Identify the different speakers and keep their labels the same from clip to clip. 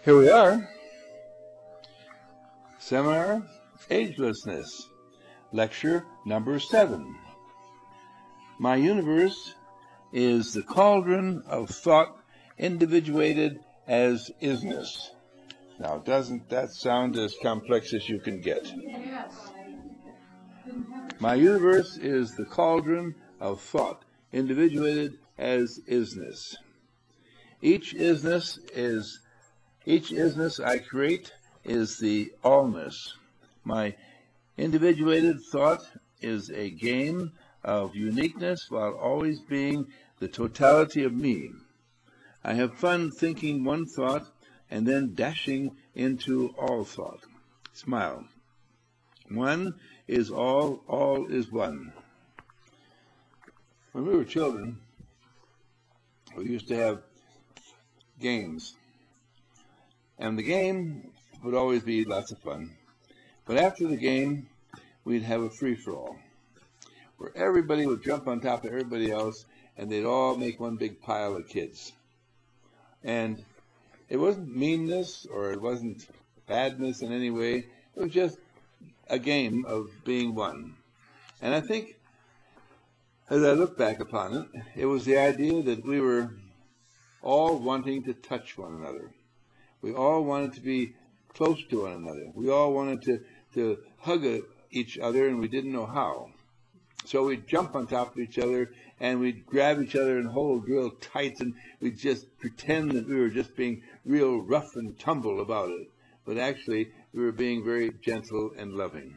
Speaker 1: Here we are. Seminar Agelessness, lecture number 7. My universe is the cauldron of thought individuated as isness. Now, doesn't that sound as complex as you can get?
Speaker 2: Yes.
Speaker 1: My universe is the cauldron of thought individuated as isness. Each isness I create is the allness. My individuated thought is a game of uniqueness while always being the totality of me. I have fun thinking one thought and then dashing into all thought. Smile. One is all is one. When we were children, we used to have games. And the game would always be lots of fun. But after the game, we'd have a free-for-all, where everybody would jump on top of everybody else, and they'd all make one big pile of kids. And it wasn't meanness, or it wasn't badness in any way. It was just a game of being one. And I think, as I look back upon it, it was the idea that we were all wanting to touch one another. We all wanted to be close to one another. We all wanted to hug each other, and we didn't know how. So we'd jump on top of each other, and we'd grab each other and hold real tight, and we'd just pretend that we were just being real rough and tumble about it. But actually, we were being very gentle and loving.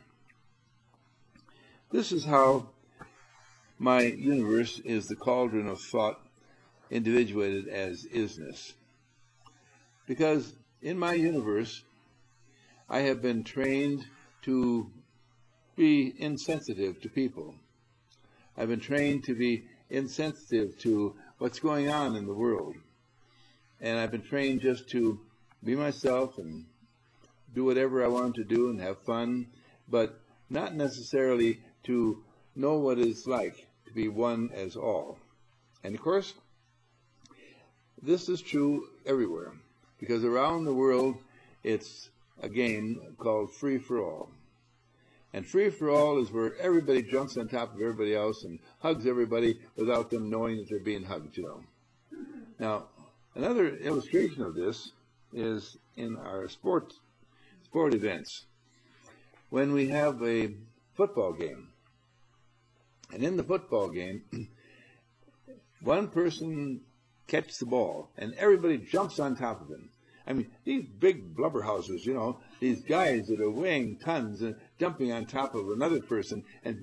Speaker 1: This is how my universe is the cauldron of thought individuated as isness. Because in my universe, I have been trained to be insensitive to people. I've been trained to be insensitive to what's going on in the world. And I've been trained just to be myself and do whatever I want to do and have fun, but not necessarily to know what it's like to be one as all. And of course, this is true everywhere, because around the world, it's a game called free-for-all. And free-for-all is where everybody jumps on top of everybody else and hugs everybody without them knowing that they're being hugged, Now, another illustration of this is in our sport events. When we have a football game, and in the football game, one person catches the ball, and everybody jumps on top of him. I mean, these big blubberhouses, these guys that are weighing tons and jumping on top of another person, and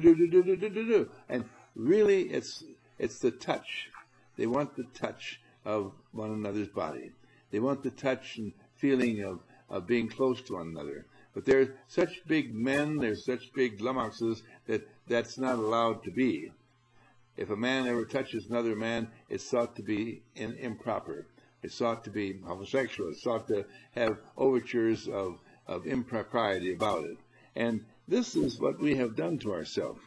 Speaker 1: and really, it's the touch. They want the touch of one another's body. They want the touch and feeling of being close to one another. But they're such big men, they're such big lummoxes that that's not allowed to be. If a man ever touches another man, it's thought to be improper. It's thought to be homosexual. It's thought to have overtures of impropriety about it. And this is what we have done to ourselves.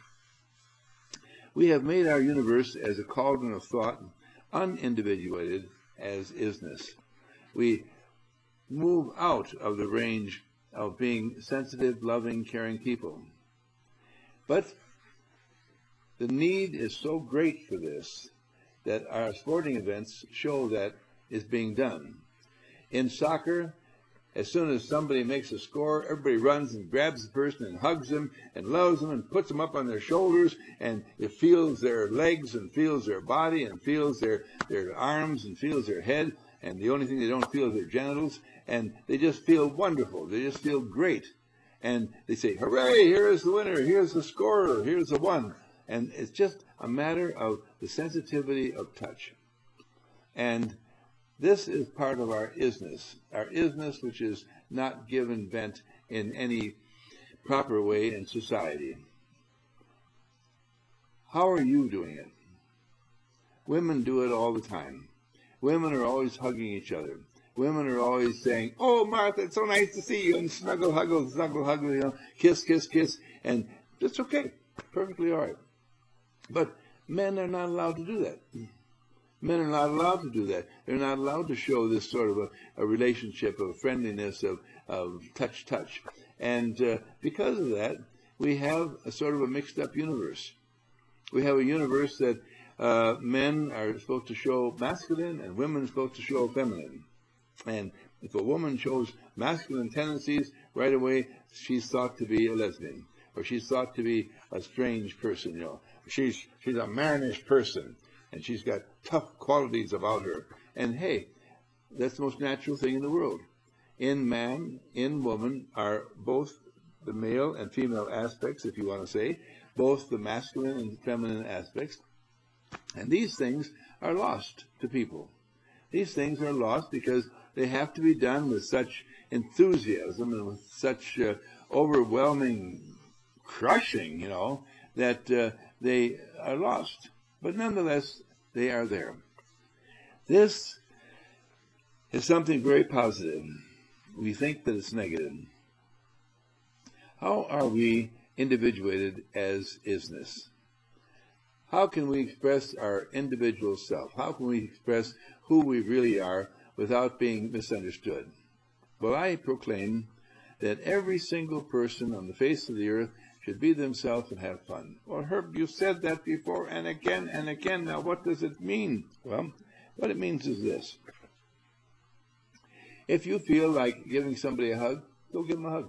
Speaker 1: We have made our universe as a cauldron of thought, unindividuated as isness. We move out of the range of being sensitive, loving, caring people. But the need is so great for this that our sporting events show that is being done. In soccer, as soon as somebody makes a score, everybody runs and grabs the person and hugs them and loves them and puts them up on their shoulders, and it feels their legs and feels their body and feels their arms and feels their head, and the only thing they don't feel is their genitals, and they just feel wonderful. They just feel great. And they say, hooray, here is the winner, here's the scorer, here's the one. And it's just a matter of the sensitivity of touch. And this is part of our isness which is not given vent in any proper way in society. How are you doing it? Women do it all the time. Women are always hugging each other. Women are always saying, oh, Martha, it's so nice to see you, and snuggle, huggle, kiss, kiss, kiss, and it's okay, perfectly all right. But men are not allowed to do that. Men are not allowed to do that. They're not allowed to show this sort of a relationship of friendliness, of touch. And because of that, we have a sort of a mixed up universe. We have a universe that men are supposed to show masculine and women are supposed to show feminine. And if a woman shows masculine tendencies, right away she's thought to be a lesbian, or she's thought to be a strange person. She's a mannish person, and she's got tough qualities about her. And hey, that's the most natural thing in the world. In man, in woman are both the male and female aspects, if you want to say, both the masculine and feminine aspects. And these things are lost to people. These things are lost because they have to be done with such enthusiasm and with such overwhelming crushing, that they are lost. But nonetheless, they are there. This is something very positive. We think that it's negative. How are we individuated as isness? How can we express our individual self? How can we express who we really are without being misunderstood? Well, I proclaim that every single person on the face of the earth should be themselves and have fun. Well, Herb, you said that before and again and again. Now, what does it mean? Well, what it means is this. If you feel like giving somebody a hug, go give them a hug.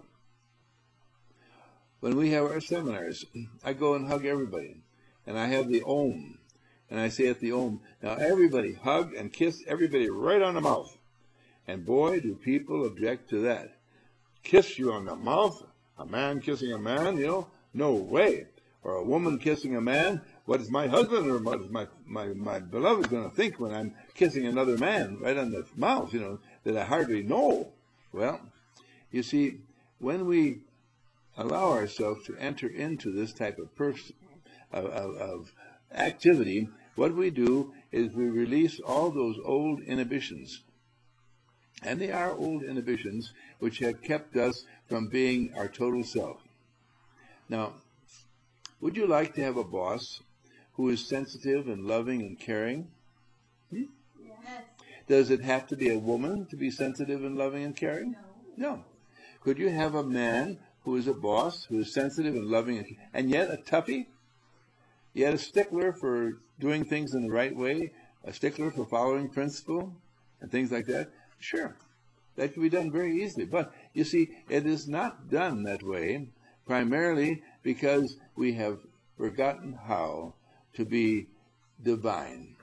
Speaker 1: When we have our seminars, I go and hug everybody. And I have the Om. And I say at the Om, now everybody hug and kiss everybody right on the mouth. And boy, do people object to that. Kiss you on the mouth? A man kissing a man, No way. Or a woman kissing a man? What is my husband or what is my beloved going to think when I'm kissing another man right on the mouth, that I hardly know? Well, you see, when we allow ourselves to enter into this type of activity, what we do is we release all those old inhibitions. And they are old inhibitions which have kept us from being our total self. Now, would you like to have a boss who is sensitive and loving and caring? Yes. Does it have to be a woman to be sensitive and loving and caring? No. Could you have a man who is a boss, who is sensitive and loving and yet a toughie? Yet a stickler for doing things in the right way, a stickler for following principle, and things like that? Sure, that can be done very easily. But, you see, it is not done that way, primarily because we have forgotten how to be divine.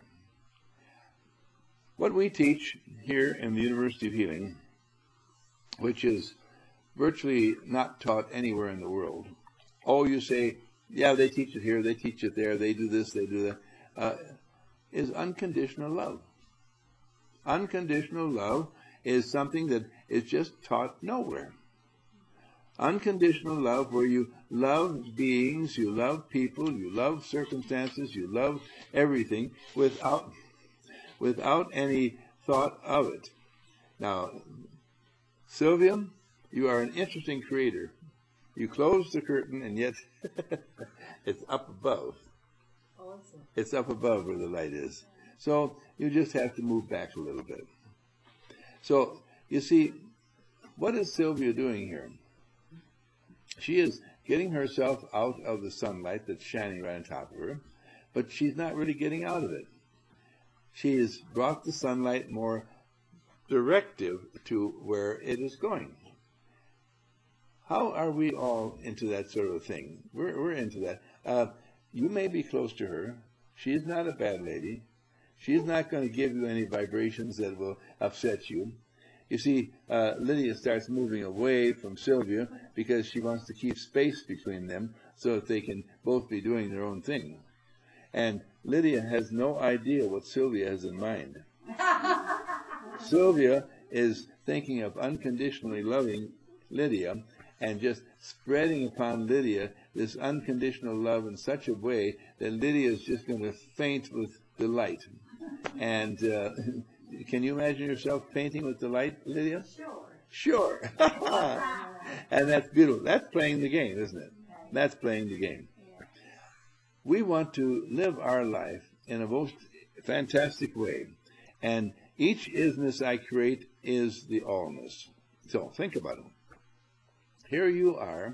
Speaker 1: What we teach here in the University of Healing, which is virtually not taught anywhere in the world. Oh, you say, yeah, they teach it here, they teach it there, they do this, they do that, is unconditional love. Unconditional love is something that is just taught nowhere. Unconditional love, where you love beings, you love people, you love circumstances, you love everything without any thought of it. Now, Sylvia, you are an interesting creator. You close the curtain, and yet it's up above. Awesome. It's up above where the light is. So you just have to move back a little bit. So, you see, what is Sylvia doing here? She is getting herself out of the sunlight that's shining right on top of her, but she's not really getting out of it. She has brought the sunlight more directive to where it is going. How are we all into that sort of thing? We're into that. You may be close to her. She is not a bad lady. She is not going to give you any vibrations that will upset you. You see, Lydia starts moving away from Sylvia because she wants to keep space between them so that they can both be doing their own thing. And Lydia has no idea what Sylvia has in mind. Sylvia is thinking of unconditionally loving Lydia and just spreading upon Lydia this unconditional love in such a way that Lydia is just going to faint with delight. And can you imagine yourself fainting with delight, Lydia? Sure. And that's beautiful. That's playing the game, isn't it? That's playing the game. We want to live our life in a most fantastic way. And each isness I create is the allness. So think about it. Here you are,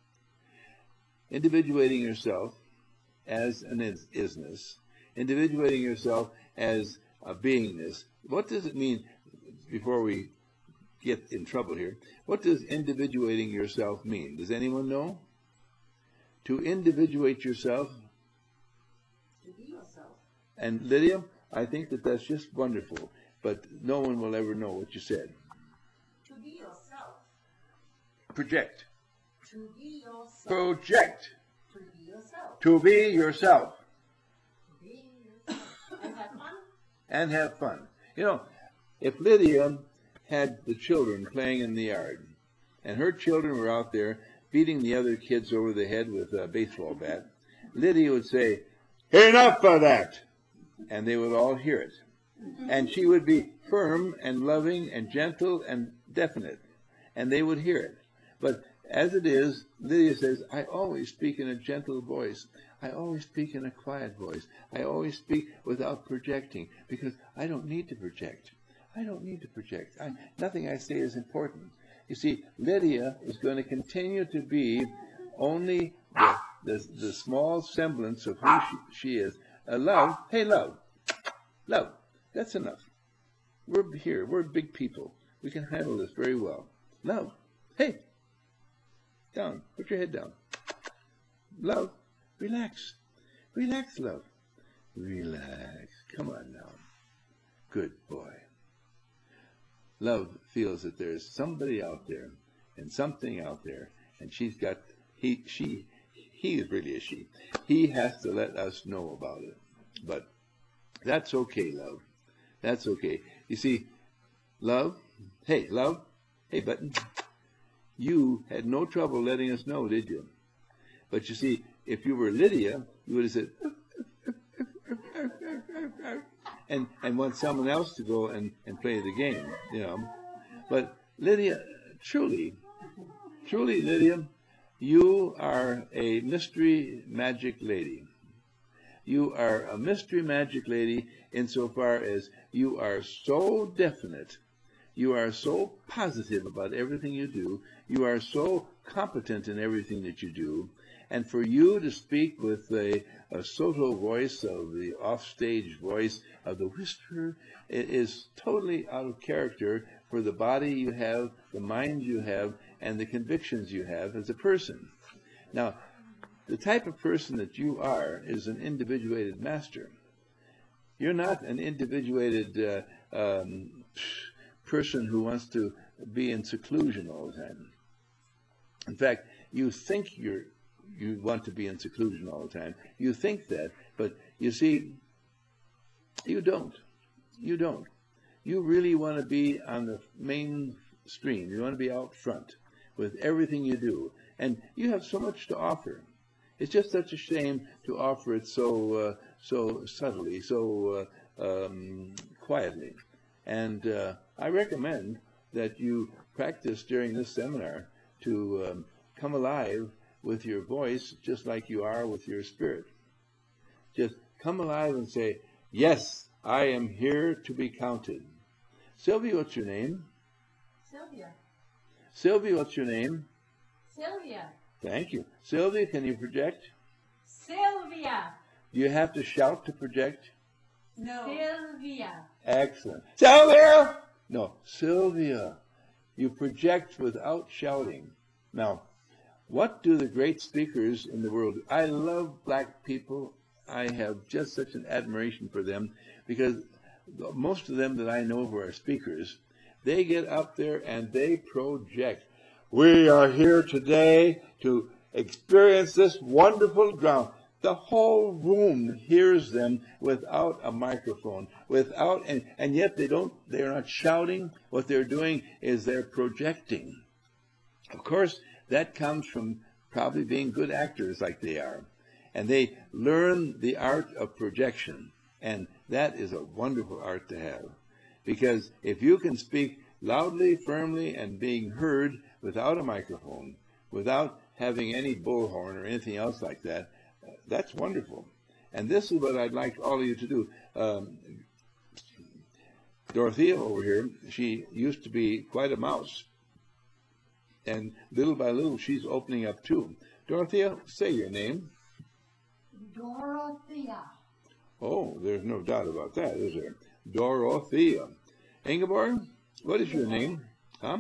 Speaker 1: individuating yourself as an isness, individuating yourself as a beingness. What does it mean, before we get in trouble here, what does individuating yourself mean? Does anyone know? To individuate yourself.
Speaker 2: To be yourself.
Speaker 1: And Lydia, I think that that's just wonderful, but no one will ever know what you said.
Speaker 2: To be yourself.
Speaker 1: Project.
Speaker 2: To be yourself.
Speaker 1: Project.
Speaker 2: To be yourself.
Speaker 1: To be yourself.
Speaker 2: To be yourself. And have fun.
Speaker 1: And have fun. You know, if Lydia had the children playing in the yard, and her children were out there beating the other kids over the head with a baseball bat, Lydia would say, "Enough of that!" And they would all hear it. And she would be firm and loving and gentle and definite, and they would hear it. But as it is, Lydia says, "I always speak in a gentle voice. I always speak in a quiet voice. I always speak without projecting, because I don't need to project. I don't need to project. Nothing I say is important." You see, Lydia is going to continue to be only the small semblance of who she is. Love, hey, love. Love, that's enough. We're here. We're big people. We can handle this very well. Love, hey, down. Put your head down. Love, relax. Relax, love. Relax. Come on now. Good boy. Love feels that there's somebody out there and something out there, and she's got, he is really a she. He has to let us know about it. But that's okay, love. That's okay. You see, love, hey, Button, you had no trouble letting us know, did you? But you see, if you were Lydia, you would have said, and want someone else to go and play the game, you know. But Lydia, truly, Lydia, you are a mystery magic lady. You are a mystery magic lady insofar as you are so definite, you are so positive about everything you do, you are so competent in everything that you do, and for you to speak with a sotto voice, of the offstage voice of the whisperer, it is totally out of character for the body you have, the mind you have, and the convictions you have as a person. Now, the type of person that you are is an individuated master. You're not an individuated person who wants to be in seclusion all the time. In fact, you think you want to be in seclusion all the time. You think that, but you see, you don't. You don't. You really want to be on the mainstream. You want to be out front with everything you do. And you have so much to offer. It's just such a shame to offer it so subtly, so quietly. And I recommend that you practice during this seminar to come alive with your voice just like you are with your spirit. Just come alive and say, "Yes, I am here to be counted." Sylvia, what's your name?
Speaker 2: Sylvia.
Speaker 1: Sylvia, what's your name?
Speaker 2: Sylvia.
Speaker 1: Thank you. Sylvia, can you project?
Speaker 2: Sylvia.
Speaker 1: Do you have to shout to project?
Speaker 2: No. Sylvia.
Speaker 1: Excellent. Sylvia! No, Sylvia. You project without shouting. Now, what do the great speakers in the world do? I love black people. I have just such an admiration for them because most of them that I know who are speakers, they get up there and they project. We are here today to experience this wonderful ground. The whole room hears them without a microphone, and yet they're not shouting. What they're doing is they're projecting. Of course, that comes from probably being good actors like they are. And they learn the art of projection. And that is a wonderful art to have. Because if you can speak loudly, firmly, and being heard without a microphone, without having any bullhorn or anything else like that, that's wonderful. And this is what I'd like all of you to do. Dorothea over here, she used to be quite a mouse. And little by little, she's opening up too. Dorothea, say your name.
Speaker 2: Dorothea.
Speaker 1: Oh, there's no doubt about that, is there? Dorothea. Ingeborg, what is your name? Huh?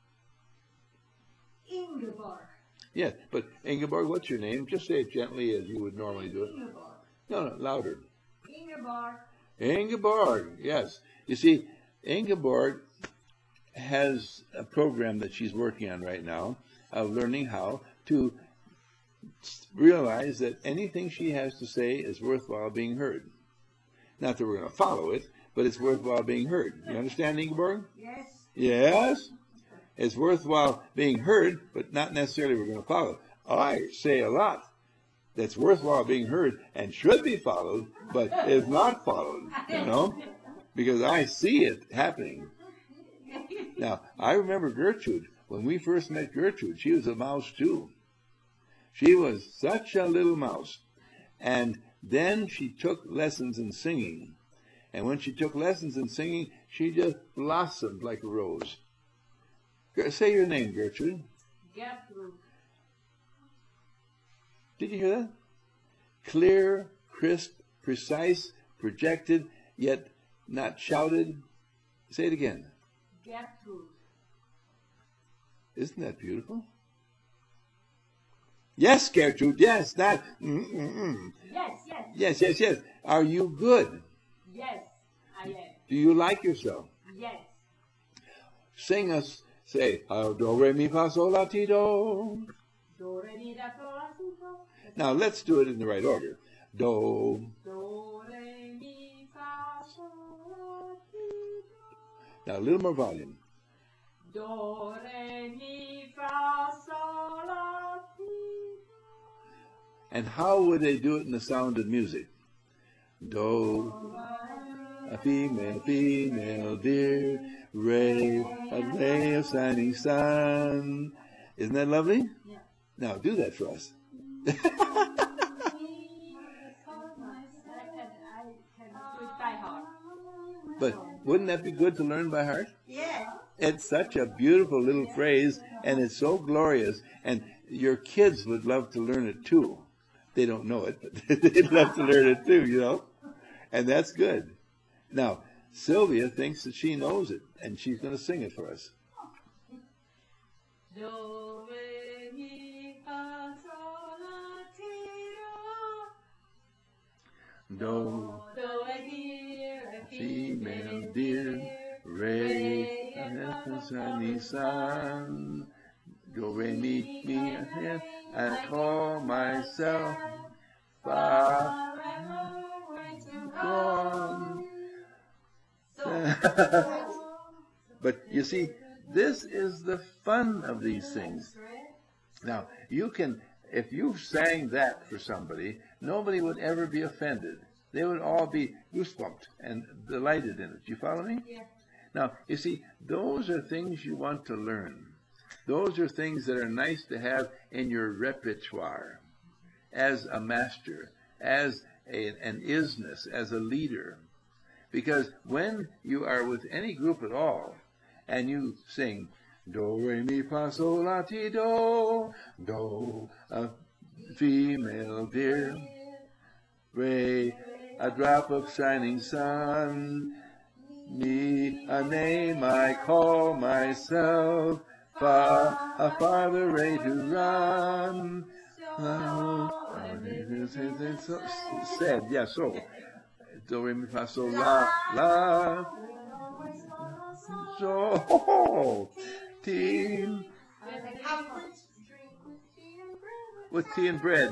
Speaker 2: Ingeborg.
Speaker 1: Yes, but Ingeborg, what's your name? Just say it gently as you would normally do it.
Speaker 2: Ingeborg.
Speaker 1: No, louder.
Speaker 2: Ingeborg.
Speaker 1: Ingeborg, yes. You see, Ingeborg has a program that she's working on right now of learning how to realize that anything she has to say is worthwhile being heard. Not that we're going to follow it, but it's worthwhile being heard. You understand, Ingeborg?
Speaker 2: Yes.
Speaker 1: Yes? It's worthwhile being heard, but not necessarily we're going to follow. I say a lot that's worthwhile being heard and should be followed, but is not followed, you know, because I see it happening. Now, I remember Gertrude. When we first met Gertrude, she was a mouse too. She was such a little mouse. And then she took lessons in singing. And when she took lessons in singing, she just blossomed like a rose. Say your name, Gertrude.
Speaker 2: Gertrude.
Speaker 1: Did you hear that? Clear, crisp, precise, projected, yet not shouted. Say it again.
Speaker 2: Gertrude.
Speaker 1: Isn't that beautiful? Yes, Gertrude, yes, that. Yes. Are you good?
Speaker 2: Yes, I am.
Speaker 1: Do you like yourself?
Speaker 2: Yes.
Speaker 1: Sing us, say, do, re, mi, fa, sol, la, ti, do.
Speaker 2: Do, re, mi, fa, sol, la, ti, do.
Speaker 1: Now, let's do it in the right order. Do.
Speaker 2: Do, re, mi, fa, sol, la, ti, do.
Speaker 1: Now, a little more volume.
Speaker 2: Do, re, mi, fa, sol, la, ti, do.
Speaker 1: And how would they do it in the sound of music? Do, a female dear, ray, a ray of shining sun. Isn't that lovely?
Speaker 2: Yeah.
Speaker 1: Now, do that for us.
Speaker 2: I can do it by heart.
Speaker 1: But wouldn't that be good to learn by heart?
Speaker 2: Yeah.
Speaker 1: It's such a beautiful little phrase, and it's so glorious, and your kids would love to learn it too. They don't know it, but they'd love to learn it too, you know? And that's good. Now, Sylvia thinks that she knows it, and she's going to sing it for us.
Speaker 2: Do, re, mi, fa, sol, la, ti, do.
Speaker 1: Do,
Speaker 2: Do, re, mi, re,
Speaker 1: female dear, re, a sunny sun. Do, re, mi, I call myself far gone. But you see, this is the fun of these things. Now, you can, if you sang that for somebody, nobody would ever be offended. They would all be goosebumped and delighted in it. You follow me?
Speaker 2: Yeah.
Speaker 1: Now, you see, those are things you want to learn. Those are things that are nice to have in your repertoire as a master, as an isness, as a leader. Because when you are with any group at all, and you sing, do, re, mi, fa, sol, la, ti, do, a female dear, re, a drop of shining sun, me, a name I call myself, fa, a farther way to run. Said, yeah, so. Do, re, mi, fa, sol, la, la. So, tea. With tea and bread.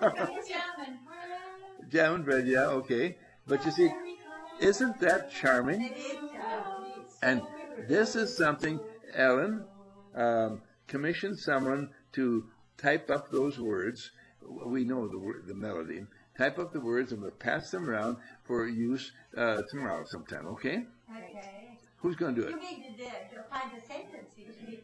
Speaker 1: Jam and bread, yeah, okay. But you see, isn't that charming? And this is something, Ellen commissioned someone to type up those words. We know the melody. Type up the words and we'll pass them around for use tomorrow sometime, okay?
Speaker 2: Okay.
Speaker 1: Who's going to do it?
Speaker 2: You need to find the sentences.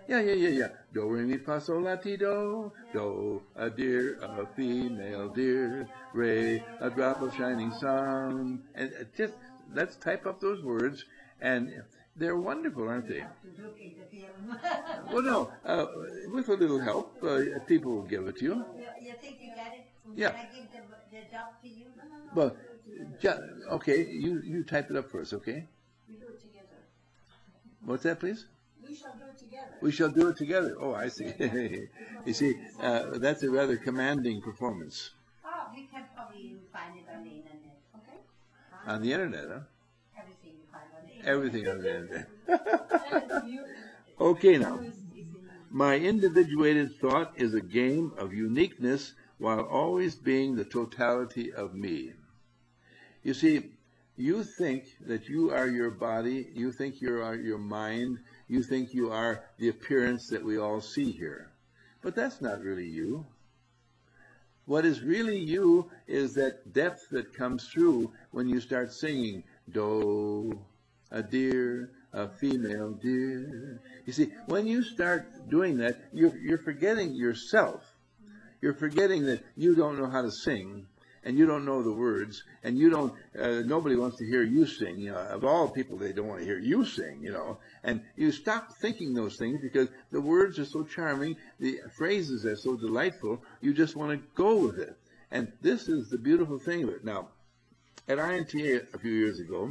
Speaker 1: Yeah. Do, re, mi, fa, sol, la, ti, do. Do, a deer, a female deer. Re, a drop of shining sun. And just, let's type up those words. And they're wonderful, aren't they?
Speaker 3: Look at the film.
Speaker 1: Well, no, with a little help, people will give it to you.
Speaker 3: You think you got it?
Speaker 1: Yeah.
Speaker 3: Can I give the job to you?
Speaker 1: Well, okay, you type it up for us, okay?
Speaker 2: We do it together.
Speaker 1: What's that, please?
Speaker 2: We shall do it together.
Speaker 1: We shall do it together. Oh, I see. You see, that's a rather commanding performance.
Speaker 3: Oh, we can probably find it on the internet.
Speaker 2: Okay?
Speaker 1: On the internet, huh?
Speaker 3: Everything you find on the internet.
Speaker 1: Everything on the internet.
Speaker 2: And you,
Speaker 1: Okay, now.
Speaker 2: is in
Speaker 1: My individuated thought is a game of uniqueness while always being the totality of me. You see, you think that you are your body, you think you are your mind, you think you are the appearance that we all see here. But that's not really you. What is really you is that depth that comes through when you start singing, do, a deer, a female deer. You see, when you start doing that, you're forgetting yourself. You're forgetting that you don't know how to sing, and you don't know the words, and you don't. Nobody wants to hear you sing. You know, of all people, they don't want to hear you sing. You know, and you stop thinking those things because the words are so charming, the phrases are so delightful. You just want to go with it, and this is the beautiful thing of it. Now, at INTA a few years ago,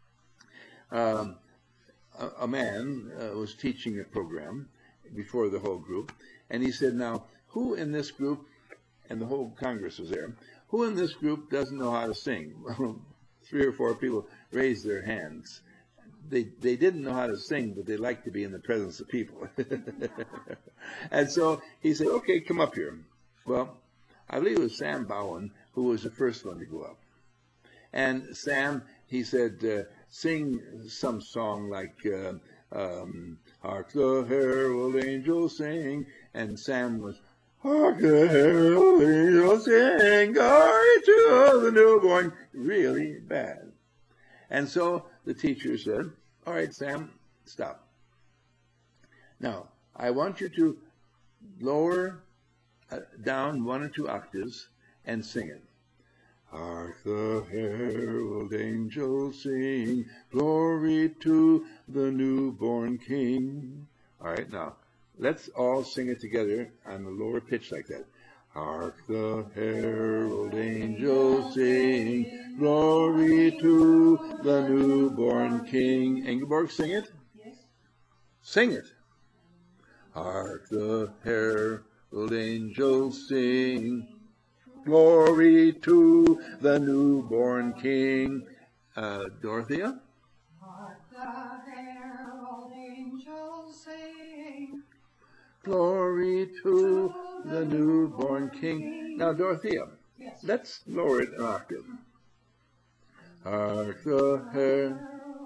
Speaker 1: a man was teaching a program before the whole group, and he said, "Now, who in this group," and the whole Congress was there, "who in this group doesn't know how to sing?" 3 or 4 people raised their hands. They didn't know how to sing, but they liked to be in the presence of people. And so he said, "Okay, come up here." Well, I believe it was Sam Bowen who was the first one to go up. And Sam, he said, sing some song like, "Hark the herald angels sing." And Sam was, "Hark the herald angels sing, glory to the newborn." Really bad. And so the teacher said, "All right, Sam, stop. Now, I want you to lower down 1 or 2 octaves and sing it. Hark the herald angels sing, glory to the newborn King." All right, now, let's all sing it together on a lower pitch like that. Hark the herald angels sing, glory to the newborn King. Ingeborg, sing it.
Speaker 2: yes.
Speaker 1: Sing it. Hark the herald angels sing, glory to the newborn King. Dorothea?
Speaker 2: Hark the herald angels sing.
Speaker 1: Glory to the newborn King. Now, Dorothea,
Speaker 2: Yes.
Speaker 1: let's lower it an octave. Hark the herald.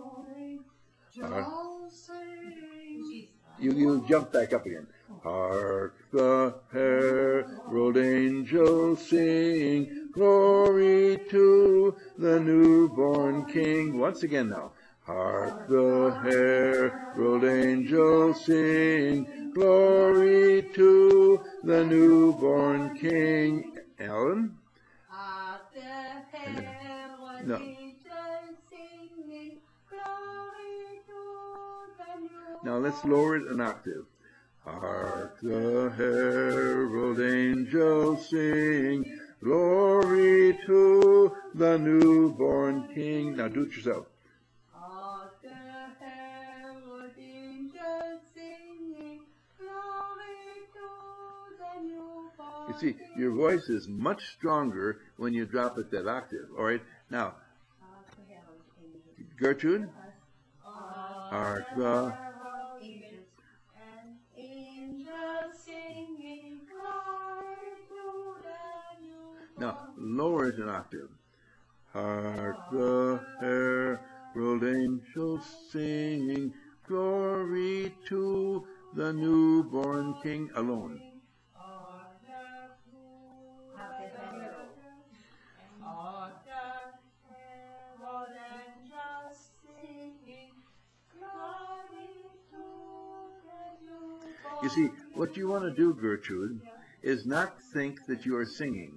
Speaker 2: Angels sing.
Speaker 1: You jump back up again. Hark the herald angels sing, glory to the newborn King. Once again now. Hark the herald angels sing, glory to the newborn King. Ellen?
Speaker 3: Hark the herald
Speaker 1: No.
Speaker 3: angels singing, glory to the newborn.
Speaker 1: Now let's lower it an octave. Hark the herald angels sing, glory to the newborn King. Now do it yourself.
Speaker 3: Hark the herald angels singing, glory to the newborn.
Speaker 1: You see, your voice is much stronger when you drop it that octave. All right, now,
Speaker 3: Hark the herald angels.
Speaker 1: Gertrude.
Speaker 3: Hark
Speaker 1: Hark the.
Speaker 3: angels and angels singing, glory to the newborn.
Speaker 1: Now, lower it an octave. Hark the herald angels sing, glory to the newborn King. Alone.
Speaker 3: Hark the herald. Hark the herald angels singing, glory to the newborn.
Speaker 1: You see, what you want to do, Gertrude, is not think that you are singing.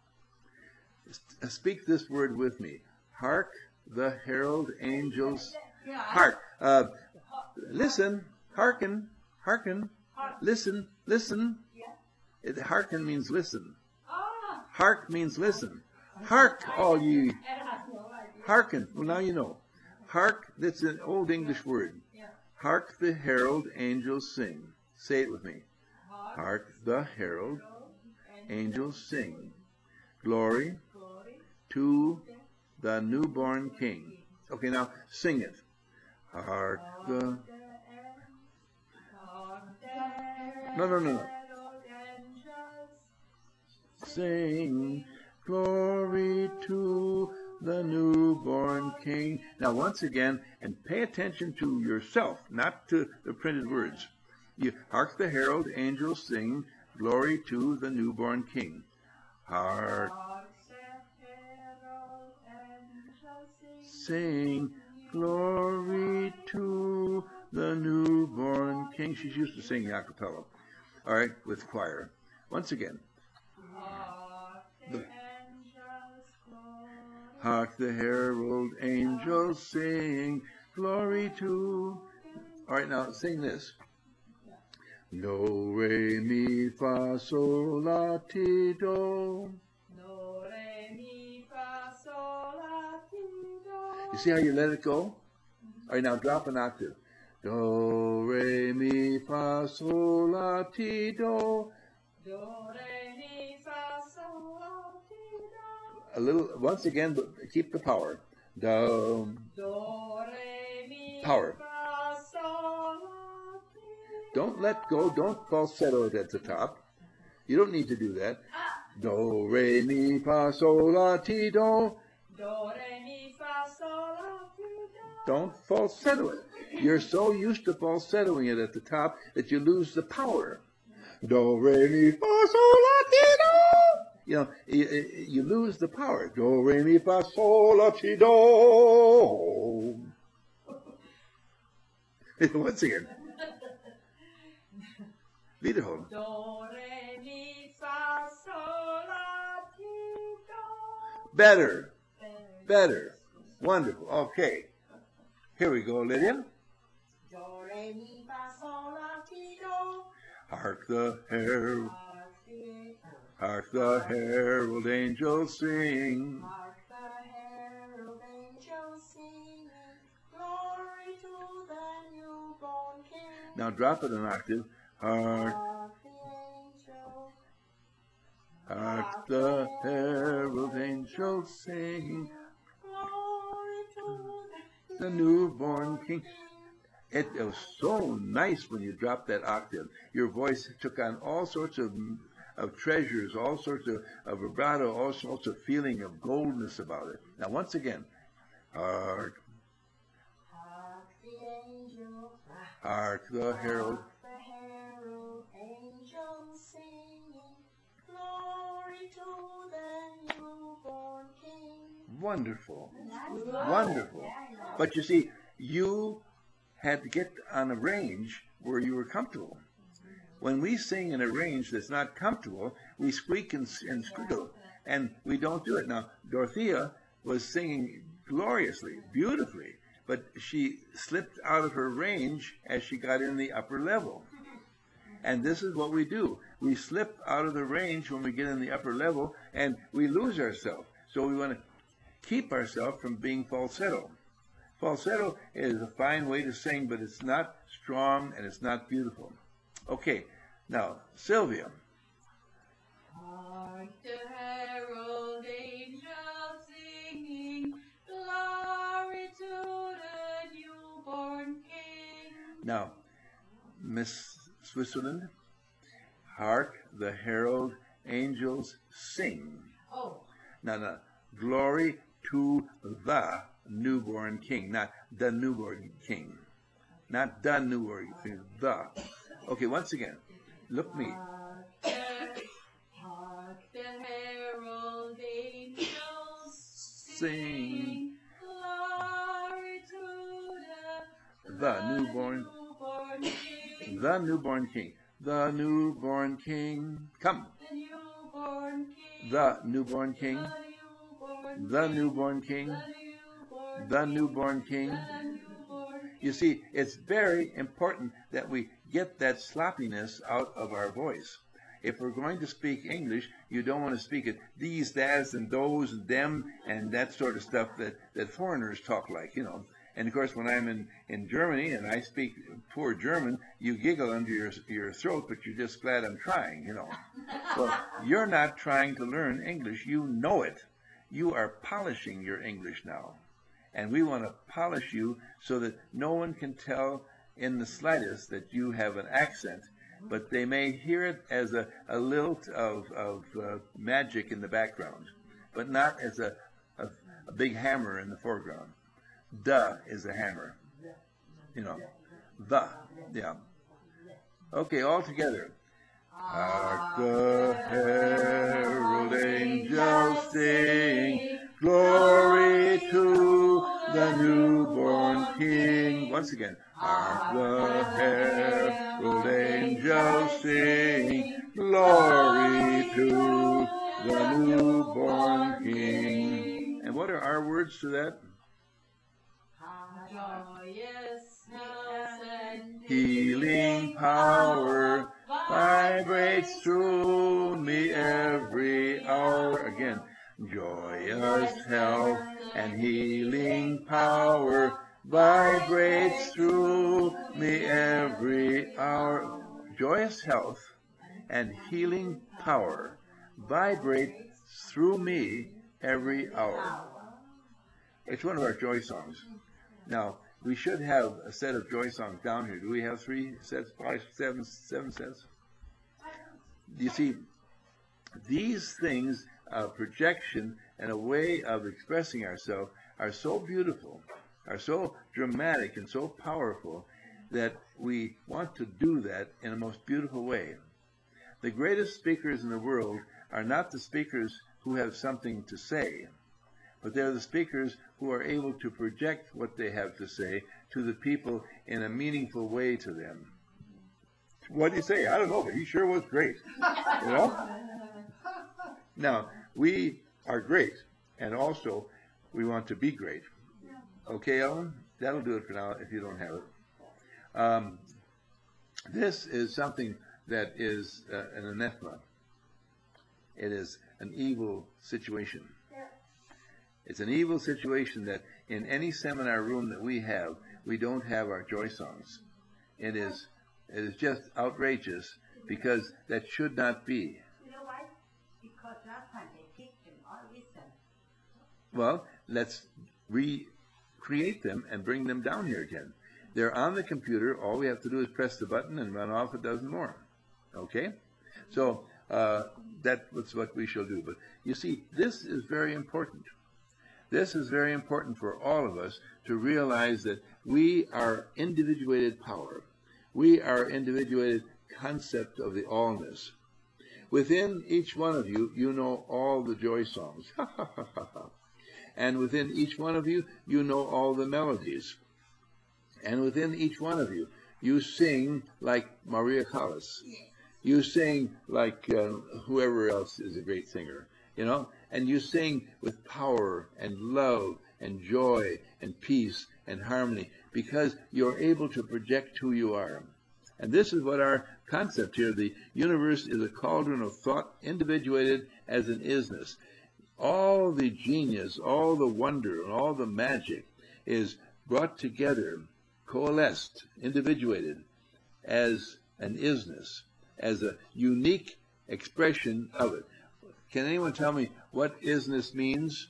Speaker 1: Speak this word with me. Hark the herald angels. Hark. Listen. Hearken. Hearken. Listen. Listen. Hearken means listen. Hark means listen. Hark, all ye. Hearken. Well, now you know. Hark, that's an old English word. Hark the herald angels sing. Say it with me. Hark the herald angels sing. Glory to the newborn King. Okay, now sing it. Hark the... No. Sing glory to the newborn King. Now, once again, and pay attention to yourself, not to the printed words. You hark the herald angels sing glory to the newborn King. Hark, sing glory to the newborn King. She's used to singing a cappella. All right, with choir. Once again. Hark the herald angels sing glory to... All right, now sing this. Do, re, mi, fa, sol, la, ti, do.
Speaker 3: Do, re, mi, fa, sol, la, ti, do.
Speaker 1: You see how you let it go? All right, now drop an octave. Do, re, mi, fa, sol, la, ti, do.
Speaker 3: Do, re, mi, fa, sol, la, ti, do.
Speaker 1: A little, once again, but keep the power. Do,
Speaker 3: re, mi,
Speaker 1: power.
Speaker 3: fa, sol, la, ti, do.
Speaker 1: Don't let go. Don't falsetto it at the top. You don't need to do that. Do, re, mi, fa, sol, la, ti, do.
Speaker 3: Do, re, mi, fa, sol, la, ti, do.
Speaker 1: Don't falsetto it. You're so used to falsettoing it at the top that you lose the power. Do, re, mi, fa, sol, la, ti, do. You know, you lose the power. Do, re, mi, fa, sol, la, ti, do. Once again. Wiederholen.
Speaker 3: Do, re, mi, fa, sol, la, ti, do.
Speaker 1: Better. Better. Wonderful. Okay. Here we go, Lydia.
Speaker 3: Do, re, mi, fa, sol, la, ti, do.
Speaker 1: Hark the herald. Hark the herald angels sing.
Speaker 3: Hark the herald angels singing, glory to the newborn King.
Speaker 1: Now drop it an octave. Hark, hark the herald angels sing.
Speaker 3: Glory to
Speaker 1: The newborn King. It was so nice when you dropped that octave. Your voice took on all sorts of treasures, all sorts of vibrato, all sorts of feeling of goldness about it. Now, once again, hark, hark the herald.
Speaker 3: angels singing, glory to the newborn King.
Speaker 1: Wonderful. Wonderful. But you see, you had to get on a range where you were comfortable. When we sing in a range that's not comfortable, we squeak and squiggle, and we don't do it. Now, Dorothea was singing gloriously, beautifully, but she slipped out of her range as she got in the upper level. And this is what we do. We slip out of the range when we get in the upper level, and we lose ourselves. So we want to keep ourselves from being falsetto. Falsetto is a fine way to sing, but it's not strong and it's not beautiful. Okay, now, Sylvia.
Speaker 3: Hark the herald angels singing, glory to the newborn King.
Speaker 1: Now, Miss Switzerland, hark the herald angels sing.
Speaker 3: Oh.
Speaker 1: Now, glory to the newborn King, not the newborn King. Not the newborn King, the. Okay, once again, look me.
Speaker 3: Hark the herald angels
Speaker 1: Sing.
Speaker 3: Glory to
Speaker 1: The newborn.
Speaker 3: King.
Speaker 1: The newborn King. the newborn King. Come.
Speaker 3: the newborn King,
Speaker 1: The newborn King. The newborn King. The newborn King. You see, it's very important that we get that sloppiness out of our voice. If we're going to speak English, you don't want to speak it these, that's, and those, and them, and that sort of stuff that foreigners talk like, you know. And of course, when I'm in Germany and I speak poor German, you giggle under your throat, but you're just glad I'm trying, you know. Well, you're not trying to learn English. You know it. You are polishing your English now. And we want to polish you so that no one can tell in the slightest that you have an accent, but they may hear it as a lilt of magic in the background, but not as a big hammer in the foreground. The is a hammer, you know. The, yeah. Okay, all together. Hark the herald angels sing, glory to the newborn King. Once again. Hark the herald angels sing, glory to the newborn King. And what are our words to that?
Speaker 3: Joyous health and
Speaker 1: Healing power vibrates through me every hour. Again, joyous health and healing power vibrates through me every hour. Joyous health and healing power vibrates through me every hour. It's one of our joy songs. Now, we should have a set of joy songs down here. Do we have 3 sets, 5, 7 sets? You see, these things, projection and a way of expressing ourselves, are so beautiful, are so dramatic and so powerful that we want to do that in a most beautiful way. The greatest speakers in the world are not the speakers who have something to say, but they're the speakers who are able to project what they have to say to the people in a meaningful way to them. What do you say? I don't know, but he sure was great. You know? Now, we are great, and also we want to be great. Okay, Ellen? That'll do it for now if you don't have it. This is something that is an anathema. It is an evil situation. It's an evil situation that in any seminar room that we don't have our joy songs. It is just outrageous because that should not be.
Speaker 2: You know why? Because last time they picked them all with them.
Speaker 1: Well, let's recreate them and bring them down here again. They're on the computer. All we have to do is press the button and run off a dozen more. Okay? So that's what we shall do. But you see, this is very important. This is very important for all of us to realize that we are individuated power. We are individuated concept of the allness. Within each one of you, you know all the joy songs. And within each one of you, you know all the melodies. And within each one of you, you sing like Maria Callas. You sing like whoever else is a great singer, you know, and you sing with power and love and joy and peace and harmony because you're able to project who you are. And this is what our concept here, the universe is a cauldron of thought individuated as an isness. All the genius, all the wonder, and all the magic is brought together, coalesced, individuated as an isness, as a unique expression of it. Can anyone tell me what isness means?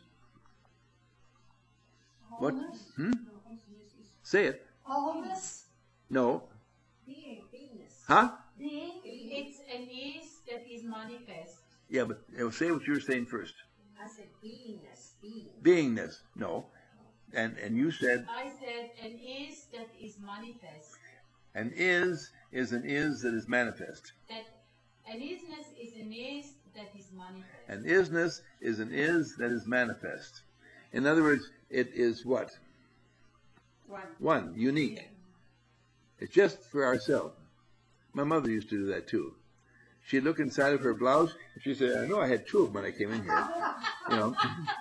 Speaker 1: What? Say it.
Speaker 2: Wholeness?
Speaker 1: No.
Speaker 2: Beingness.
Speaker 1: Huh?
Speaker 3: It's an is that is manifest.
Speaker 1: Yeah, but say what you were saying first.
Speaker 2: I said beingness.
Speaker 1: Beingness. No. And you said?
Speaker 3: I said an is that is manifest.
Speaker 1: An is an is that is manifest.
Speaker 3: That an isness is an is that is manifest.
Speaker 1: An isness is an is that is manifest. In other words, it is what? One, unique. It's just for ourselves. My mother used to do that too. She'd look inside of her blouse, and she'd say, I know I had two of them when I came in here. You know.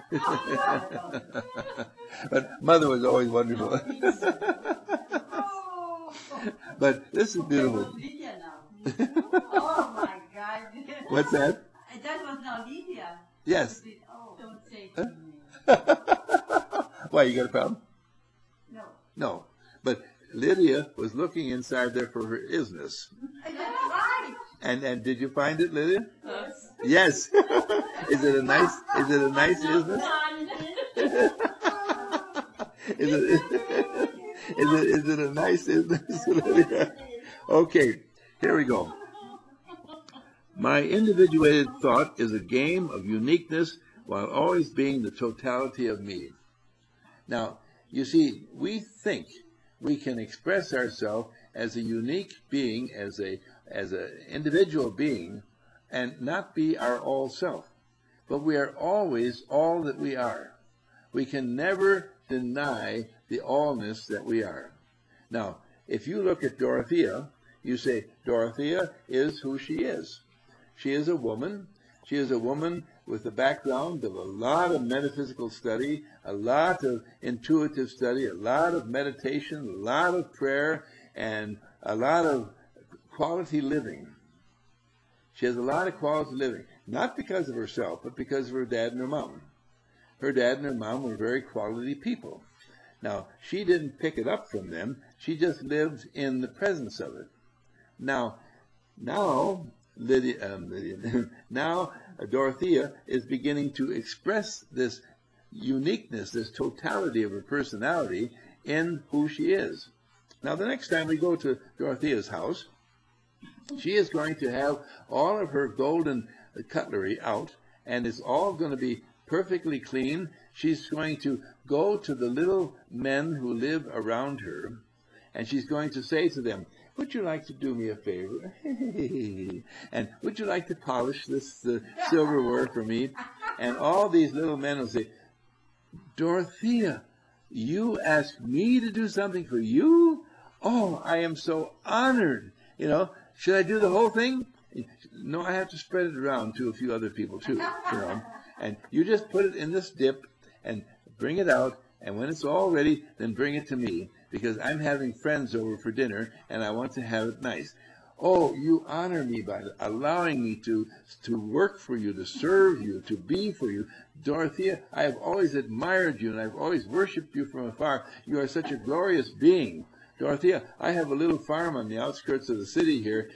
Speaker 1: But mother was always wonderful. But this is beautiful.
Speaker 3: Lydia now. Oh my God.
Speaker 1: What's that?
Speaker 3: That was now Lydia.
Speaker 1: Yes.
Speaker 3: Oh, don't say it to me.
Speaker 1: Why, you got a problem?
Speaker 3: No.
Speaker 1: No. But Lydia was looking inside there for her isness.
Speaker 3: That's right.
Speaker 1: And did you find it, Lydia?
Speaker 3: Yes.
Speaker 1: Yes. Is it a nice isness? Is it a nice isness, Lydia? Okay, here we go. My individuated thought is a game of uniqueness while always being the totality of me. Now, you see, we think we can express ourselves as a unique being, as a individual being, and not be our all self. But we are always all that we are. We can never deny the allness that we are. Now, if you look at Dorothea, you say, Dorothea is who she is. She is a woman. She is a woman with a background of a lot of metaphysical study, a lot of intuitive study, a lot of meditation, a lot of prayer, and a lot of quality living. She has a lot of quality living, not because of herself, but because of her dad and her mom. Her dad and her mom were very quality people. Now, she didn't pick it up from them. She just lived in the presence of it. Now, Dorothea is beginning to express this uniqueness, this totality of her personality in who she is. Now, the next time we go to Dorothea's house, she is going to have all of her golden cutlery out, and it's all going to be perfectly clean. She's going to go to the little men who live around her, and she's going to say to them, would you like to do me a favor? And would you like to polish this silverware for me? And all these little men will say, Dorothea, you asked me to do something for you? Oh, I am so honored. You know, should I do the whole thing? No, I have to spread it around to a few other people too. You know, and you just put it in this dip and bring it out. And when it's all ready, then bring it to me, because I'm having friends over for dinner, and I want to have it nice. Oh, you honor me by allowing me to work for you, to serve you, to be for you. Dorothea, I have always admired you, and I've always worshipped you from afar. You are such a glorious being. Dorothea, I have a little farm on the outskirts of the city here.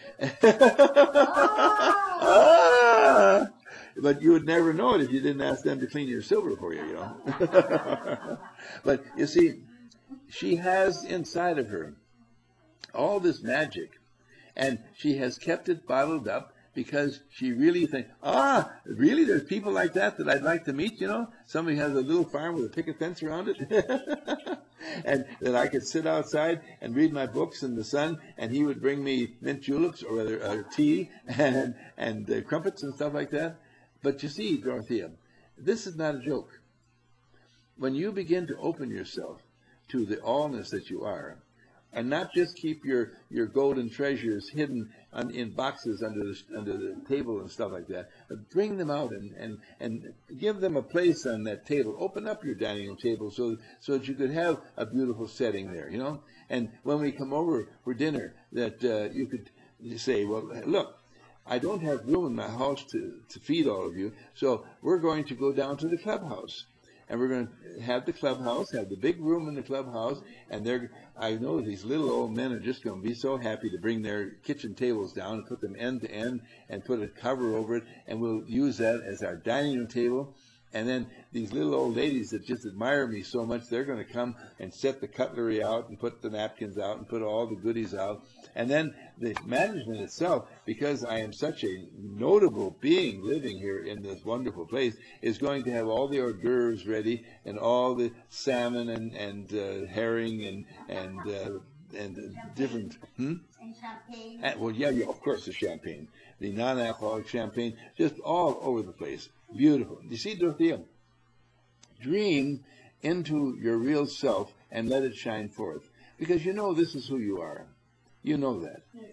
Speaker 1: But you would never know it if you didn't ask them to clean your silver for you, you know. But you see, she has inside of her all this magic, and she has kept it bottled up because she really thinks, really, there's people like that I'd like to meet, you know? Somebody has a little farm with a picket fence around it. And that I could sit outside and read my books in the sun, and he would bring me mint juleps, or rather tea, and crumpets and stuff like that. But you see, Dorothea, this is not a joke. When you begin to open yourself to the allness that you are, and not just keep your golden treasures hidden in boxes under the table and stuff like that, but bring them out and give them a place on that table. Open up your dining room table so that you could have a beautiful setting there, you know. And when we come over for dinner, that you could say, well, look, I don't have room in my house to feed all of you, so we're going to go down to the clubhouse. And we're going to have the clubhouse, have the big room in the clubhouse, and I know these little old men are just going to be so happy to bring their kitchen tables down and put them end to end and put a cover over it, and we'll use that as our dining room table. And then these little old ladies that just admire me so much, they're going to come and set the cutlery out and put the napkins out and put all the goodies out. And then the management itself, because I am such a notable being living here in this wonderful place, is going to have all the hors d'oeuvres ready and all the salmon and herring and different...
Speaker 3: And champagne.
Speaker 1: Well, yeah, of course, the champagne. The non-alcoholic champagne, just all over the place. Beautiful. You see, Dorothea, dream into your real self and let it shine forth. Because you know this is who you are. You know that.
Speaker 3: Yes.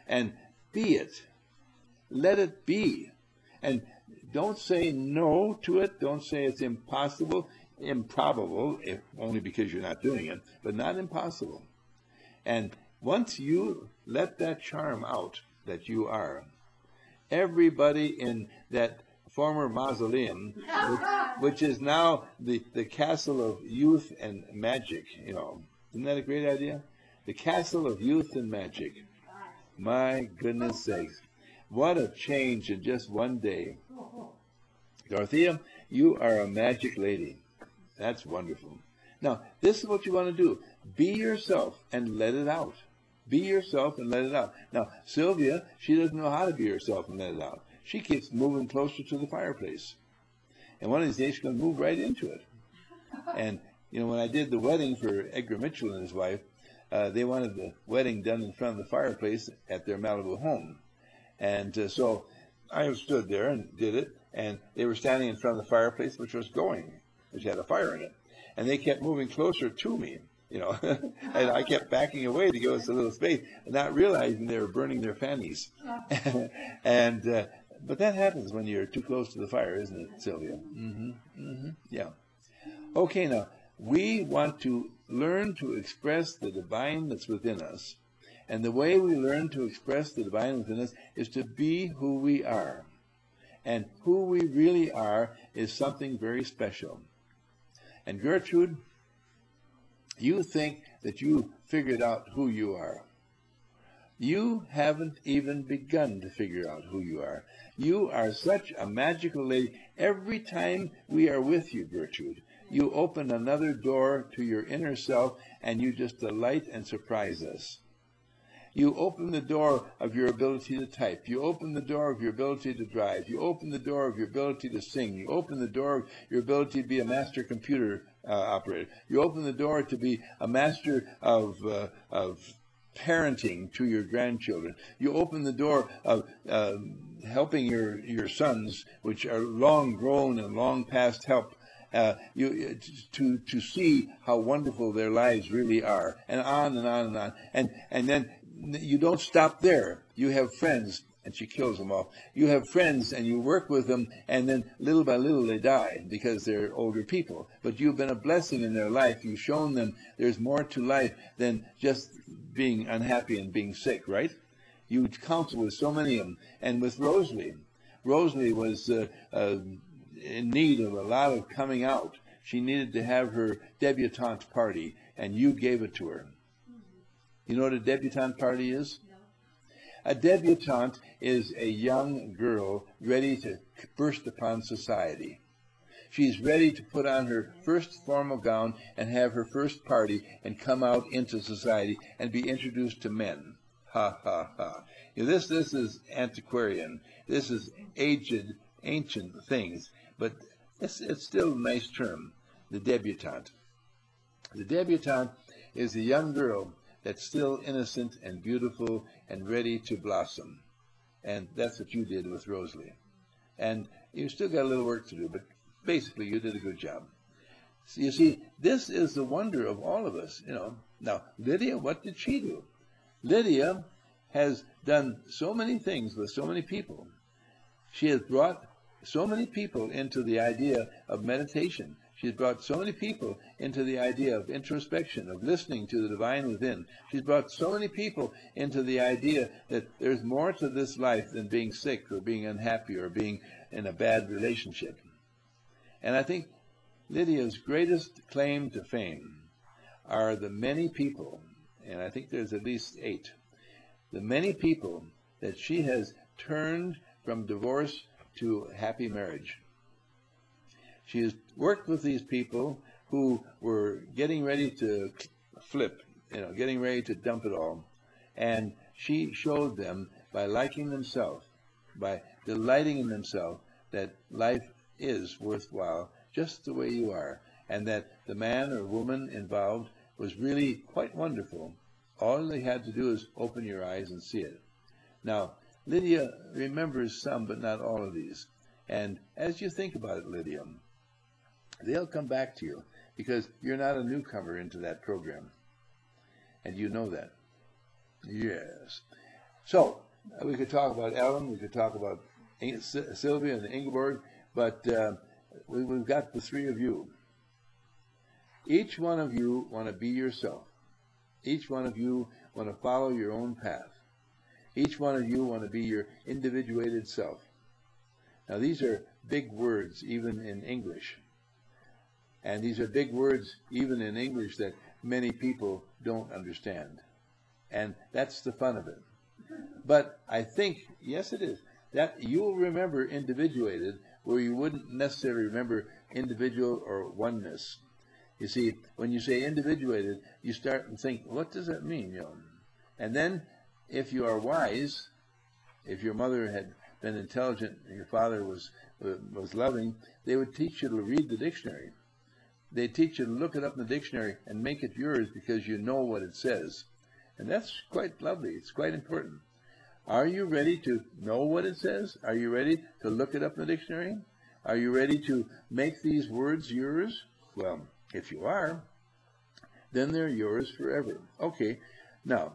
Speaker 1: and be it. Let it be. And don't say no to it. Don't say it's impossible, improbable, if only because you're not doing it, but not impossible. And once you let that charm out that you are, everybody in that former mausoleum, which is now the castle of youth and magic, Isn't that a great idea? The castle of youth and magic. My goodness sakes. What a change in just one day. Dorothea, you are a magic lady. That's wonderful. Now, this is what you want to do. Be yourself and let it out. Be yourself and let it out. Now, Sylvia, she doesn't know how to be herself and let it out. She keeps moving closer to the fireplace. And one of these days she's going to move right into it. And, when I did the wedding for Edgar Mitchell and his wife, they wanted the wedding done in front of the fireplace at their Malibu home. And so I stood there and did it. And they were standing in front of the fireplace, which had a fire in it. And they kept moving closer to me. And I kept backing away to give us a little space, not realizing they were burning their fannies. But that happens when you're too close to the fire, isn't it, Sylvia? Yeah. Okay, now, we want to learn to express the divine that's within us. And the way we learn to express the divine within us is to be who we are. And who we really are is something very special. And Gertrude, you think that you figured out who you are. You haven't even begun to figure out who you are. You are such a magical lady. Every time we are with you, Gertrude, you open another door to your inner self, and you just delight and surprise us. You open the door of your ability to type. You open the door of your ability to drive. You open the door of your ability to sing. You open the door of your ability to be a master computer operator. You open the door to be a master of parenting to your grandchildren. You open the door of helping your sons, which are long grown and long past help, to see how wonderful their lives really are, and on and on and on. And then you don't stop there. You have friends, and she kills them off. You have friends, and you work with them, and then little by little they die because they're older people. But you've been a blessing in their life. You've shown them there's more to life than just being unhappy and being sick, right? You counsel with so many of them. And with Rosalie. Rosalie was in need of a lot of coming out. She needed to have her debutante party, and you gave it to her. You know what a debutante party is?
Speaker 2: No.
Speaker 1: A debutante is a young girl ready to burst upon society. She's ready to put on her first formal gown and have her first party and come out into society and be introduced to men. Ha, ha, ha. This is antiquarian. This is aged, ancient things. But it's still a nice term, the debutante. The debutante is a young girl that's still innocent and beautiful and ready to blossom. And that's what you did with Rosalie. And you still got a little work to do, but basically you did a good job. So you see, this is the wonder of all of us, Now, Lydia, what did she do? Lydia has done so many things with so many people. She has brought so many people into the idea of meditation. She's brought so many people into the idea of introspection, of listening to the divine within. She's brought so many people into the idea that there's more to this life than being sick or being unhappy or being in a bad relationship. And I think Lydia's greatest claim to fame are the many people, and I think there's at least 8, the many people that she has turned from divorce to happy marriage. She has worked with these people who were getting ready to flip, getting ready to dump it all. And she showed them by liking themselves, by delighting in themselves, that life is worthwhile just the way you are, and that the man or woman involved was really quite wonderful. All they had to do is open your eyes and see it. Now, Lydia remembers some, but not all of these. And as you think about it, Lydia, they'll come back to you because you're not a newcomer into that program. And you know that. Yes. So, we could talk about Ellen, we could talk about Sylvia and Ingeborg, but we've got the three of you. Each one of you want to be yourself. Each one of you want to follow your own path. Each one of you want to be your individuated self. Now, these are big words, even in English. And these are big words, even in English, that many people don't understand. And that's the fun of it. But I think, yes, it is, that you'll remember individuated where you wouldn't necessarily remember individual or oneness. You see, when you say individuated, you start and think, what does that mean, you know? And then, if you are wise, if your mother had been intelligent and your father was loving, they would teach you to read the dictionary. They teach you to look it up in the dictionary and make it yours because you know what it says. And that's quite lovely. It's quite important. Are you ready to know what it says? Are you ready to look it up in the dictionary? Are you ready to make these words yours? Well, if you are, then they're yours forever. Okay, now,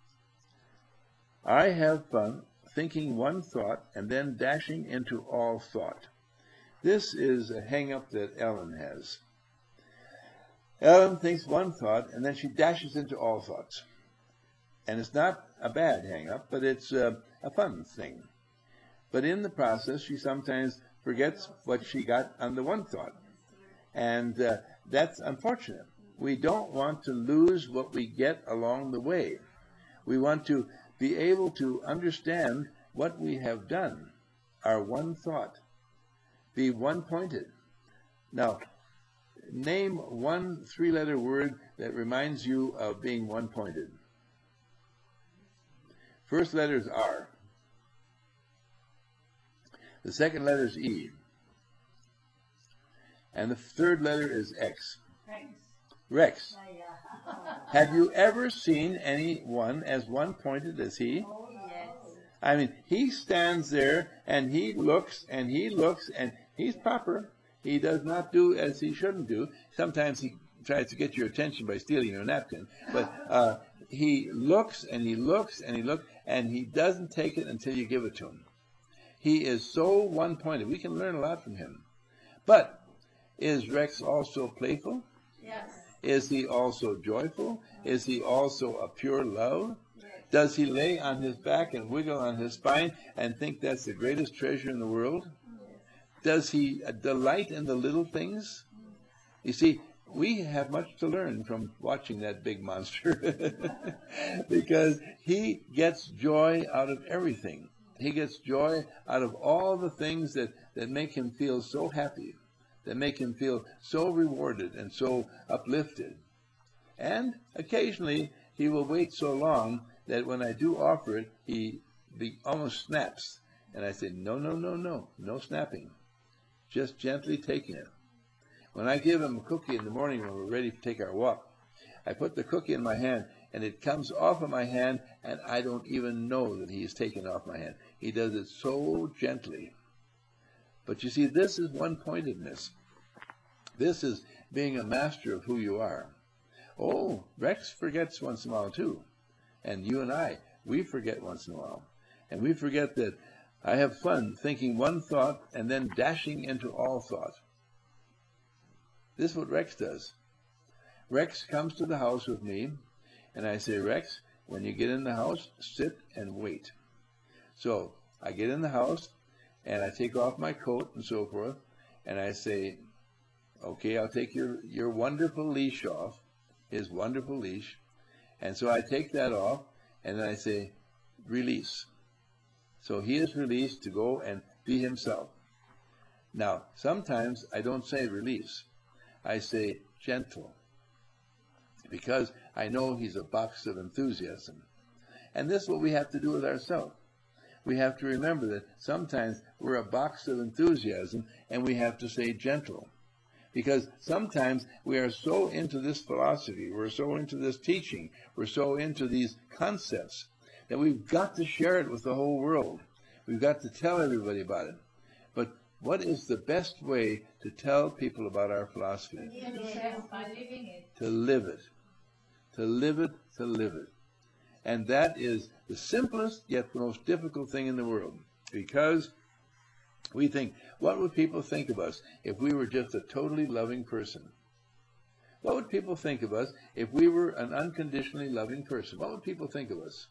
Speaker 1: I have fun thinking one thought and then dashing into all thought. This is a hang-up that Ellen has. Ellen thinks one thought, and then she dashes into all thoughts. And it's not a bad hang-up, but it's a fun thing. But in the process, she sometimes forgets what she got on the one thought. And that's unfortunate. We don't want to lose what we get along the way. We want to be able to understand what we have done, our one thought, be one-pointed. Now, name one three-letter word that reminds you of being one-pointed. First letter is R. The second letter is E. And the third letter is X. Rex. Have you ever seen anyone as one-pointed as he?
Speaker 3: Oh, yes.
Speaker 1: I mean, he stands there and he looks and he looks and he's proper. He does not do as he shouldn't do. Sometimes he tries to get your attention by stealing your napkin. But he looks and he looks and he looks and he doesn't take it until you give it to him. He is so one-pointed. We can learn a lot from him. But is Rex also playful?
Speaker 3: Yes.
Speaker 1: Is he also joyful? Is he also a pure love?
Speaker 3: Yes.
Speaker 1: Does he lay on his back and wiggle on his spine and think that's the greatest treasure in the world? Does he delight in the little things? You see, we have much to learn from watching that big monster because he gets joy out of everything. He gets joy out of all the things that make him feel so happy, that make him feel so rewarded and so uplifted. And occasionally he will wait so long that when I do offer it, he almost snaps. And I say, no, no, no, no, no snapping. Just gently taking it. When I give him a cookie in the morning when we're ready to take our walk, I put the cookie in my hand, and it comes off of my hand, and I don't even know that he's taken off my hand. He does it so gently. But you see, this is one-pointedness. This is being a master of who you are. Oh, Rex forgets once in a while, too. And you and I, we forget once in a while. And we forget that I have fun thinking one thought and then dashing into all thought. This is what Rex does. Rex comes to the house with me, and I say, Rex, when you get in the house, sit and wait. So I get in the house, and I take off my coat and so forth, and I say, okay, I'll take your wonderful leash off, his wonderful leash. And so I take that off, and then I say, release. So he is released to go and be himself. Now, sometimes I don't say release. I say gentle, because I know he's a box of enthusiasm. And this is what we have to do with ourselves. We have to remember that sometimes we're a box of enthusiasm, and we have to say gentle. Because sometimes we are so into this philosophy, we're so into this teaching, we're so into these concepts, that we've got to share it with the whole world. We've got to tell everybody about it. But what is the best way to tell people about our philosophy?
Speaker 3: Yes, by living it.
Speaker 1: To live it. To live it, to live it. And that is the simplest yet the most difficult thing in the world. Because we think, what would people think of us if we were just a totally loving person? What would people think of us if we were an unconditionally loving person? What would people think of us?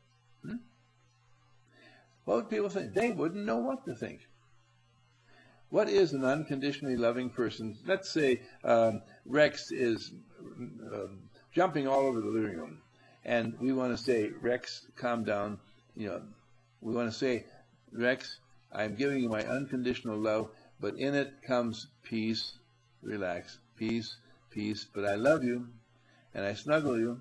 Speaker 1: What would people think? They wouldn't know what to think. What is an unconditionally loving person? Let's say Rex is jumping all over the living room, and we want to say, Rex, calm down. We want to say, Rex, I'm giving you my unconditional love, but in it comes peace, relax, peace, peace, but I love you, and I snuggle you.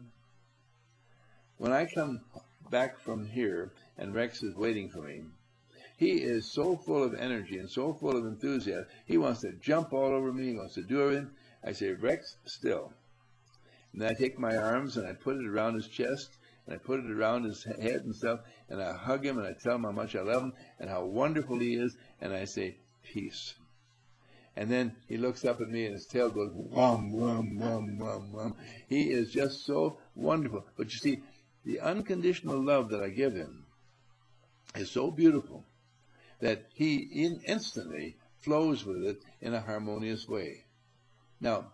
Speaker 1: When I come back from here, and Rex is waiting for me, he is so full of energy and so full of enthusiasm. He wants to jump all over me. He wants to do everything. I say, Rex, still. And then I take my arms and I put it around his chest and I put it around his head and stuff. And I hug him and I tell him how much I love him and how wonderful he is. And I say, peace. And then he looks up at me and his tail goes, whum, whum, whum, whum, whum. He is just so wonderful. But you see, the unconditional love that I give him is so beautiful that he instantly flows with it in a harmonious way. Now,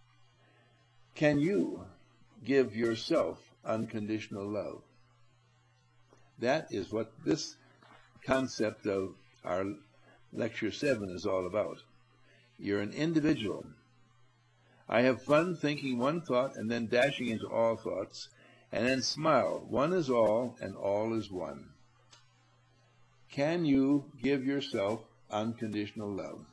Speaker 1: can you give yourself unconditional love? That is what this concept of our Lecture 7 is all about. You're an individual. I have fun thinking one thought and then dashing into all thoughts, and then smile. One is all, and all is one. Can you give yourself unconditional love?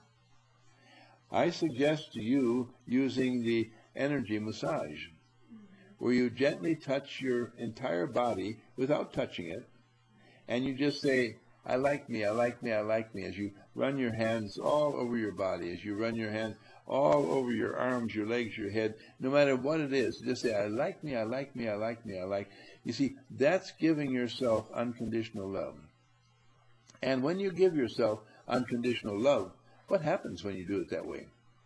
Speaker 1: I suggest to you using the energy massage, where you gently touch your entire body without touching it, and you just say, I like me, I like me, I like me, as you run your hands all over your body, as you run your hands all over your arms, your legs, your head, no matter what it is, just say, I like me, I like me, I like me, I like. You see, that's giving yourself unconditional love. And when you give yourself unconditional love, what happens when you do it that way?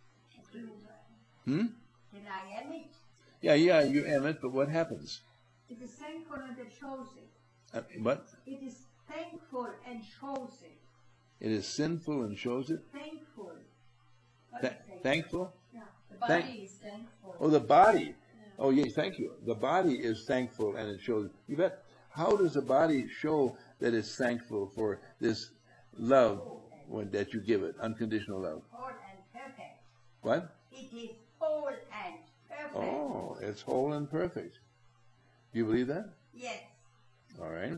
Speaker 1: Yeah, you emit, but what happens?
Speaker 3: It is thankful and it shows it.
Speaker 1: What?
Speaker 3: It is thankful and shows it.
Speaker 1: It is sinful and shows it?
Speaker 3: Thankful.
Speaker 1: Thankful?
Speaker 3: Yeah.
Speaker 2: The body is thankful.
Speaker 1: Oh, the body.
Speaker 2: Yeah.
Speaker 1: Oh, yeah, thank you. The body is thankful and it shows. You bet. How does the body show that it's thankful for this love that you give it, unconditional love?
Speaker 3: Whole and perfect.
Speaker 1: What?
Speaker 3: It is whole and perfect.
Speaker 1: Oh, it's whole and perfect. Do you believe that?
Speaker 3: Yes.
Speaker 1: All right.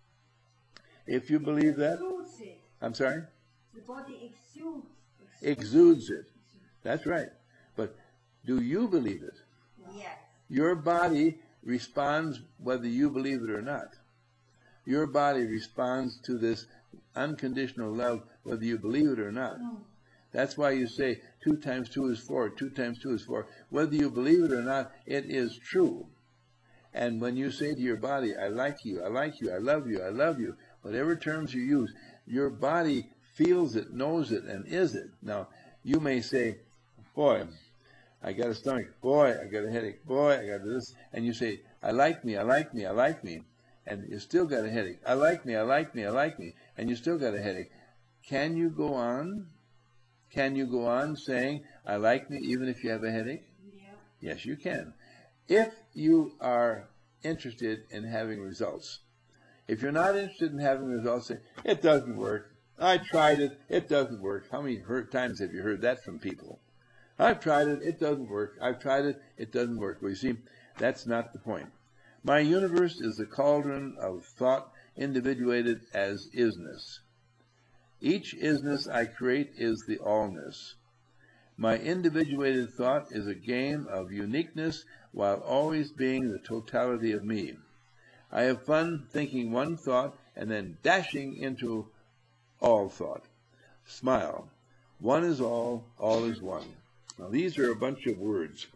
Speaker 1: If you believe that,
Speaker 3: Exudes it.
Speaker 1: I'm sorry?
Speaker 3: The body exudes.
Speaker 1: Exudes it. That's right. But do you believe it?
Speaker 3: Yes.
Speaker 1: Your body responds whether you believe it or not. Your body responds to this unconditional love whether you believe it or not. That's why you say 2 times 2 is 4, 2 times 2 is 4. Whether you believe it or not, it is true. And when you say to your body, I like you, I like you, I love you, I love you, whatever terms you use, your body feels it, knows it, and is it. Now, you may say, boy, I got a stomach. Boy, I got a headache. Boy, I got this. And you say, I like me, I like me, I like me. And you still got a headache. I like me, I like me, I like me. And you still got a headache. Can you go on? Can you go on saying, I like me, even if you have a headache?
Speaker 3: Yeah.
Speaker 1: Yes, you can. If you are interested in having results. If you're not interested in having results, say, it doesn't work. I tried it. It doesn't work. How many times have you heard that from people? I've tried it. It doesn't work. I've tried it. It doesn't work. Well, you see, that's not the point. My universe is the cauldron of thought individuated as isness. Each isness I create is the allness. My individuated thought is a game of uniqueness while always being the totality of me. I have fun thinking one thought and then dashing into all thought. Smile. One is all is one. Now these are a bunch of words.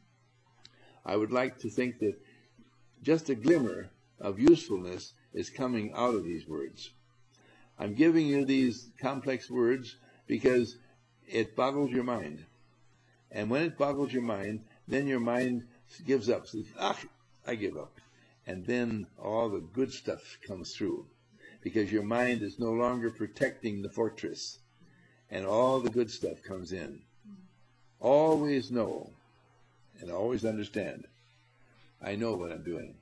Speaker 1: I would like to think that just a glimmer of usefulness is coming out of these words. I'm giving you these complex words because it boggles your mind. And when it boggles your mind, then your mind gives up. Says, I give up. And then all the good stuff comes through, because your mind is no longer protecting the fortress, and all the good stuff comes in. Always know and always understand, I know what I'm doing.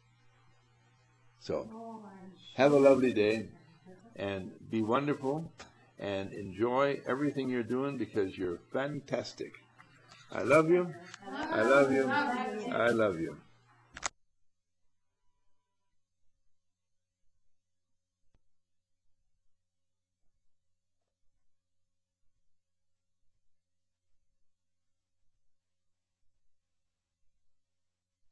Speaker 1: So, have a lovely day and be wonderful and enjoy everything you're doing, because you're fantastic. I love you. I love you. I love you.